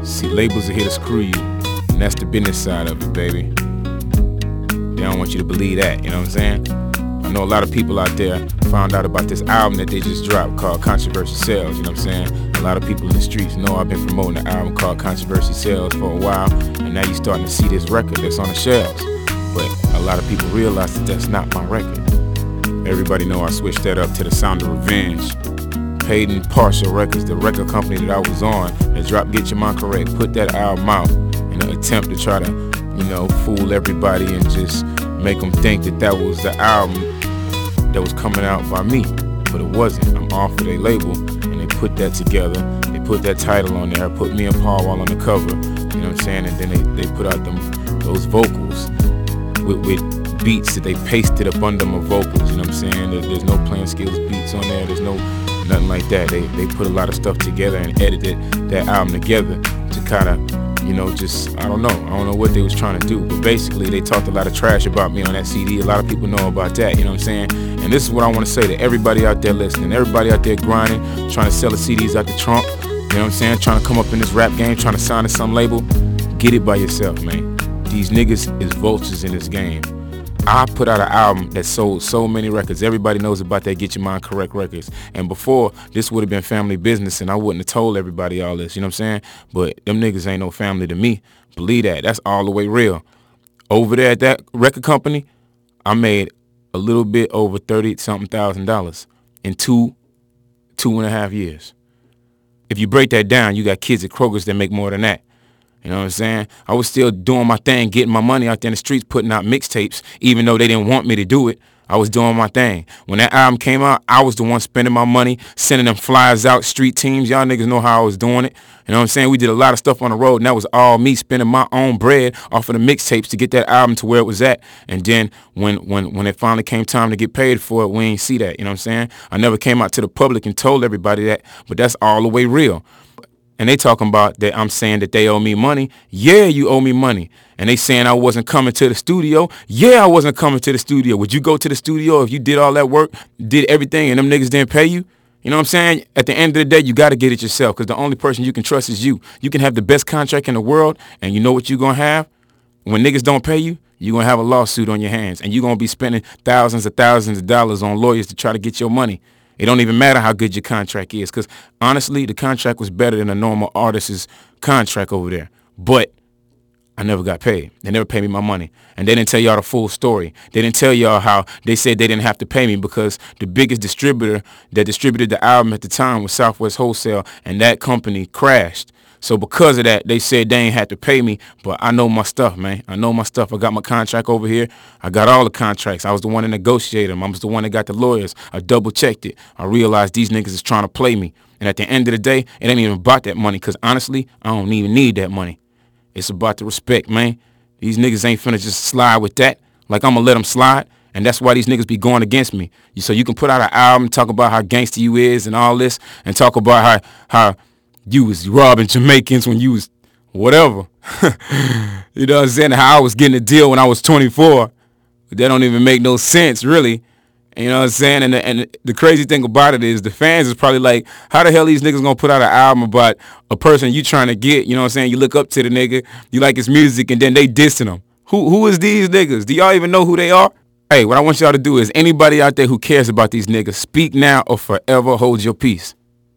See, labels are here to screw you, and that's the business side of it, baby. They don't want you to believe that, you know what I'm saying? I know a lot of people out there found out about this album that they just dropped called Controversy Sells, you know what I'm saying? A lot of people in the streets know I've been promoting an album called Controversy Sells for a while, and now you're starting to see this record that's on the shelves. But a lot of people realize that that's not my record. Everybody know I switched that up to The Sound of Revenge. Hayden Partial Records, the record company that I was on, that dropped Get Your Mind Correct, put that album out in an attempt to try to, fool everybody and just make them think that that was the album that was coming out by me. But it wasn't. I'm off of their label, and they put that together. They put that title on there, put me and Paul Wall on the cover, you know what I'm saying? And then they put out those vocals with beats that they pasted up under my vocals, you know what I'm saying? There's no Playing Skills beats on there. There's nothing like that. They put a lot of stuff together and edited that album together to kind of, I don't know what they was trying to do, but basically they talked a lot of trash about me on that CD. A lot of people know about that, you know what I'm saying? And this is what I want to say to everybody out there listening, everybody out there grinding, trying to sell the CDs out the trunk, you know what I'm saying? Trying to come up in this rap game, trying to sign to some label. Get it by yourself, man. These niggas is vultures in this game. I put out an album that sold so many records. Everybody knows about that Get Your Mind Correct records. And before, this would have been family business, and I wouldn't have told everybody all this, you know what I'm saying? But them niggas ain't no family to me. Believe that. That's all the way real. Over there at that record company, I made a little bit over $30-something thousand in two and a half years. If you break that down, you got kids at Kroger's that make more than that. You know what I'm saying? I was still doing my thing, getting my money out there in the streets, putting out mixtapes, even though they didn't want me to do it. I was doing my thing. When that album came out, I was the one spending my money, sending them flyers out, street teams. Y'all niggas know how I was doing it. You know what I'm saying? We did a lot of stuff on the road, and that was all me spending my own bread off of the mixtapes to get that album to where it was at. And then when it finally came time to get paid for it, we ain't see that. You know what I'm saying? I never came out to the public and told everybody that, but that's all the way real. And they talking about that I'm saying that they owe me money. Yeah, you owe me money. And they saying I wasn't coming to the studio. Yeah, I wasn't coming to the studio. Would you go to the studio if you did all that work, did everything, and them niggas didn't pay you? You know what I'm saying? At the end of the day, you got to get it yourself, because the only person you can trust is you. You can have the best contract in the world, and you know what you're going to have? When niggas don't pay you, you're going to have a lawsuit on your hands, and you're going to be spending thousands of dollars on lawyers to try to get your money. It don't even matter how good your contract is, because honestly, the contract was better than a normal artist's contract over there. But I never got paid. They never paid me my money. And they didn't tell y'all the full story. They didn't tell y'all how they said they didn't have to pay me because the biggest distributor that distributed the album at the time was Southwest Wholesale, and that company crashed. So because of that, they said they ain't had to pay me, but I know my stuff, man. I know my stuff. I got my contract over here. I got all the contracts. I was the one that negotiated them. I was the one that got the lawyers. I double-checked it. I realized these niggas is trying to play me. And at the end of the day, it ain't even about that money, because honestly, I don't even need that money. It's about the respect, man. These niggas ain't finna just slide with that. Like, I'm gonna let them slide. And that's why these niggas be going against me. So you can put out an album, talk about how gangster you is and all this, and talk about how you was robbing Jamaicans when you was whatever. You know what I'm saying? How I was getting a deal when I was 24. But that don't even make no sense, really. You know what I'm saying? And the crazy thing about it is the fans is probably like, how the hell these niggas gonna put out an album about a person you trying to get? You know what I'm saying? You look up to the nigga, you like his music, and then they dissing him. Who is these niggas? Do y'all even know who they are? Hey, what I want y'all to do is, anybody out there who cares about these niggas, speak now or forever hold your peace.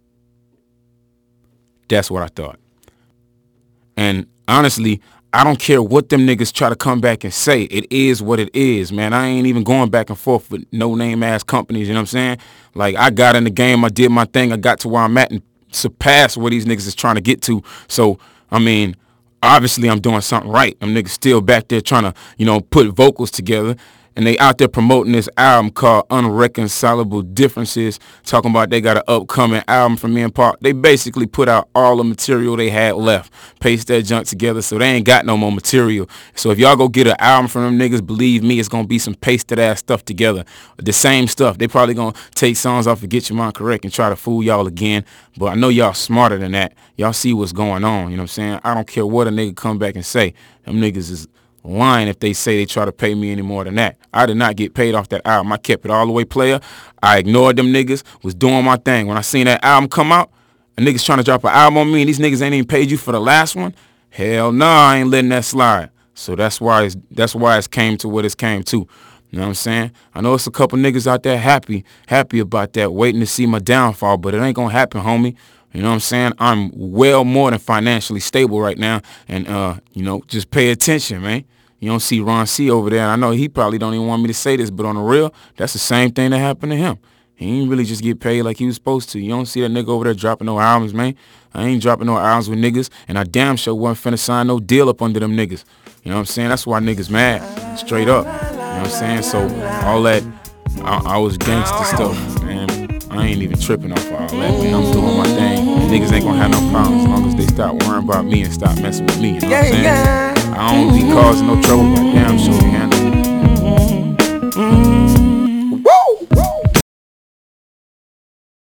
That's what I thought. And honestly, I don't care what them niggas try to come back and say. It is what it is, man. I ain't even going back and forth with no-name ass companies, you know what I'm saying? Like, I got in the game, I did my thing, I got to where I'm at and surpassed where these niggas is trying to get to. So, I mean, obviously I'm doing something right. Them niggas still back there trying to, put vocals together. And they out there promoting this album called Unreconcilable Differences, talking about they got an upcoming album from me and Park. They basically put out all the material they had left, paste that junk together, so they ain't got no more material. So if y'all go get an album from them niggas, believe me, it's going to be some pasted ass stuff together. The same stuff. They probably going to take songs off of Get Your Mind Correct and try to fool y'all again. But I know y'all smarter than that. Y'all see what's going on, you know what I'm saying? I don't care what a nigga come back and say. Them niggas is lying if they say they try to pay me any more than that. I did not get paid off that album. I kept it all the way player. I ignored them niggas, was doing my thing. When I seen that album come out A nigga's trying to drop an album on me and these niggas ain't even paid you for the last one? Hell nah, I ain't letting that slide. So that's why it's came to what it's came to. You know what I'm saying? I know it's a couple niggas out there happy about that, waiting to see my downfall, but it ain't gonna happen, homie. You know what I'm saying? I'm well more than financially stable right now, and you know, just pay attention, man. You don't see Ron C over there. I know he probably don't even want me to say this, but on the real, that's the same thing that happened to him. He ain't really just get paid like he was supposed to. You don't see that nigga over there dropping no albums, man. I ain't dropping no albums with niggas, and I damn sure wasn't finna sign no deal up under them niggas. You know what I'm saying? That's why niggas mad, straight up. You know what I'm saying? So all that, I was gangster stuff, man. I ain't even tripping off all that, man. I'm doing my thing. Niggas ain't gonna have no problems as long as they stop worrying about me and stop messing with me. You know what I'm saying? I don't be causing no trouble, but damn sure we handle it.